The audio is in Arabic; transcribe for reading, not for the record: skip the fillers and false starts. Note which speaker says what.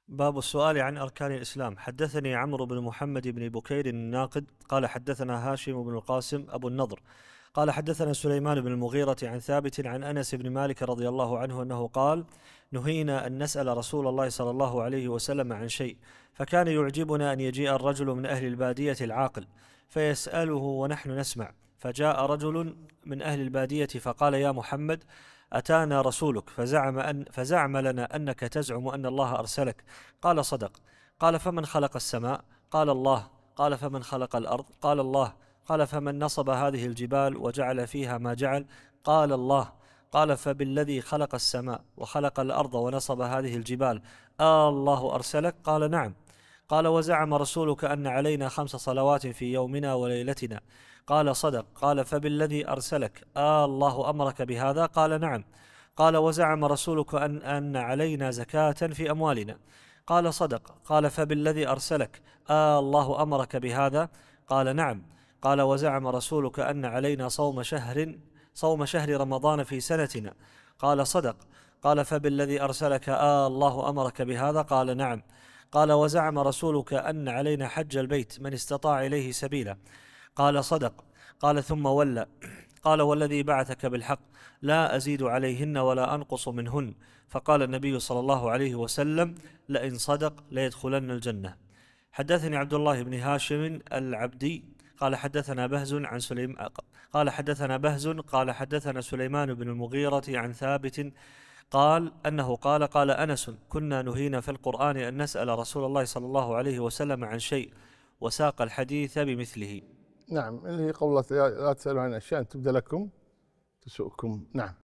Speaker 1: باب السؤال عن أركان الإسلام. حدثني عمرو بن محمد بن بكير الناقد قال حدثنا هاشم بن القاسم أبو النضر قال حدثنا سليمان بن المغيرة عن ثابت عن أنس بن مالك رضي الله عنه أنه قال: نهينا أن نسأل رسول الله صلى الله عليه وسلم عن شيء، فكان يعجبنا أن يجيء الرجل من أهل البادية العاقل فيسأله ونحن نسمع، فجاء رجل من أهل البادية فقال: يا محمد، أتانا رسولك فزعم لنا أنك تزعم أن الله أرسلك. قال: صدق. قال: فمن خلق السماء؟ قال: الله. قال: فمن خلق الأرض؟ قال: الله. قال: فمن نصب هذه الجبال وجعل فيها ما جعل؟ قال: الله. قال: فبالذي خلق السماء وخلق الأرض ونصب هذه الجبال الله أرسلك؟ قال: نعم. قال: وزعم رسولك أن علينا 5 صلوات في يومنا وليلتنا؟ قال: صدق. قال: فبالذي أرسلك الله أمرك بهذا؟ قال: نعم. قال: وزعم رسولك أن علينا زكاة في أموالنا؟ قال: صدق. قال: فبالذي أرسلك الله أمرك بهذا؟ قال: نعم. قال: وزعم رسولك أن علينا صوم شهر رمضان في سنتنا؟ قال: صدق. قال: فبالذي أرسلك الله أمرك بهذا؟ قال: نعم. قال: وزعم رسولك أن علينا حج البيت من استطاع إليه سبيلا؟ قال: صدق. قال: ثم ولى قال: والذي بعثك بالحق لا أزيد عليهن ولا أنقص منهن. فقال النبي صلى الله عليه وسلم: لئن صدق ليدخلن الجنة. حدثني عبد الله بن هاشم العبدي قال حدثنا بهز عن سليمان قال حدثنا سليمان بن المغيرة عن ثابت قال أنه قال أنس: كنا نهينا في القرآن أن نسأل رسول الله صلى الله عليه وسلم عن شيء، وساق الحديث بمثله.
Speaker 2: نعم، اللي هي قولة لا تسألوا عن أشياء تبدأ لكم تسؤكم. نعم.